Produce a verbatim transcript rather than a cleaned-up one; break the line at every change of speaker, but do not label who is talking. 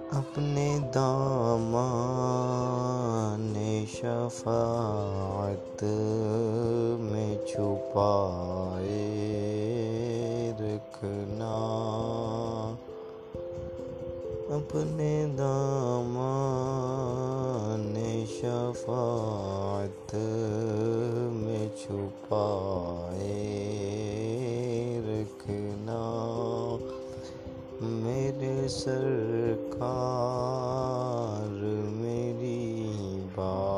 अपने दामन शफ़ाअत में छुपाए रखना। अपने दामन शफ़ाअत में छुपाए रखना। मेरे सरकार मेरी बात